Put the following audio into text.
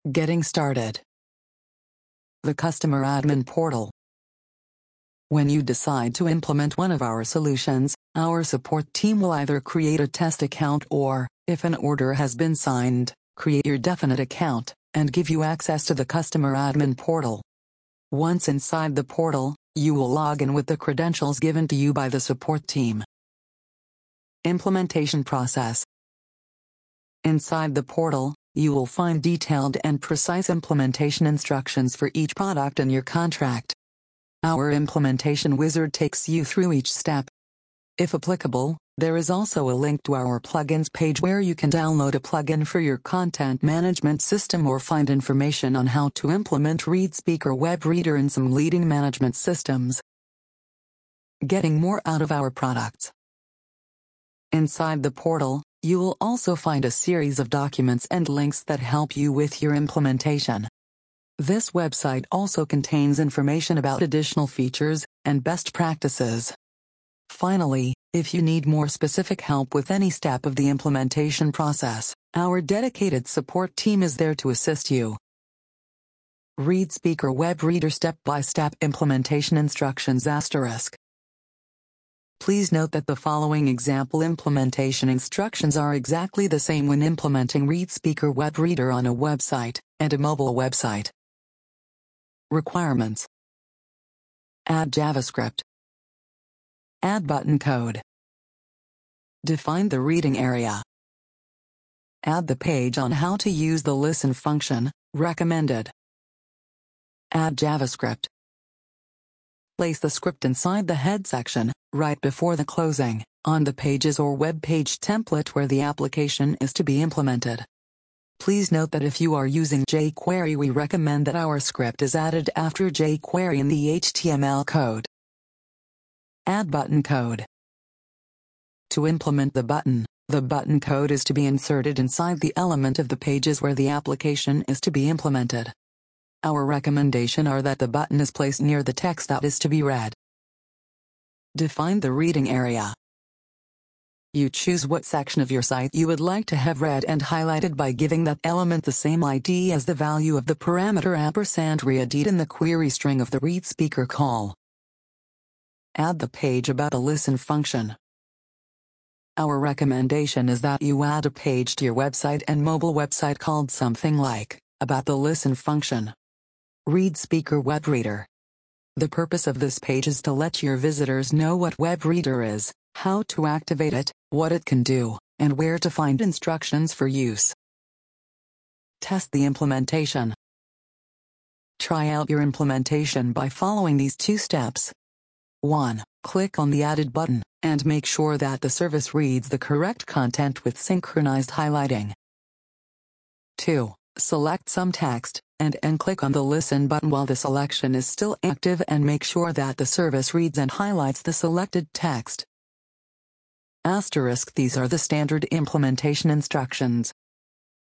Getting started. The Customer Admin Portal. When you decide to implement one of our solutions, our support team will either create a test account or, if an order has been signed, create your definite account and give you access to the Customer Admin Portal. Once inside the portal, you will log in with the credentials given to you by the support team. Implementation process. Inside the portal, you will find detailed and precise implementation instructions for each product in your contract. Our implementation wizard takes you through each step. If applicable, there is also a link to our plugins page where you can download a plugin for your content management system or find information on how to implement ReadSpeaker Web Reader in some leading management systems. Getting more out of our products. Inside the portal, you will also find a series of documents and links that help you with your implementation. This website also contains information about additional features and best practices. Finally, if you need more specific help with any step of the implementation process, our dedicated support team is there to assist you. ReadSpeaker Web Reader Step-by-Step Implementation Instructions *. Please note that the following example implementation instructions are exactly the same when implementing ReadSpeaker Web Reader on a website and a mobile website. Requirements. Add JavaScript. Add button code. Define the reading area. Add the page on how to use the listen function, recommended. Add JavaScript. Place the script inside the head section, right before the closing, on the pages or web page template where the application is to be implemented. Please note that if you are using jQuery, we recommend that our script is added after jQuery in the HTML code. Add button code. To implement the button code is to be inserted inside the element of the pages where the application is to be implemented. Our recommendation are that the button is placed near the text that is to be read. Define the reading area. You choose what section of your site you would like to have read and highlighted by giving that element the same ID as the value of the parameter &read in the query string of the ReadSpeaker call. Add the page about a listen function. Our recommendation is that you add a page to your website and mobile website called something like About the Listen function. ReadSpeaker Web Reader. The purpose of this page is to let your visitors know what Web Reader is, how to activate it, what it can do, and where to find instructions for use. Test the implementation. Try out your implementation by following these 2 steps. 1. Click on the added button, and make sure that the service reads the correct content with synchronized highlighting. 2. Select some text, and click on the Listen button while the selection is still active and make sure that the service reads and highlights the selected text. *. These are the standard implementation instructions.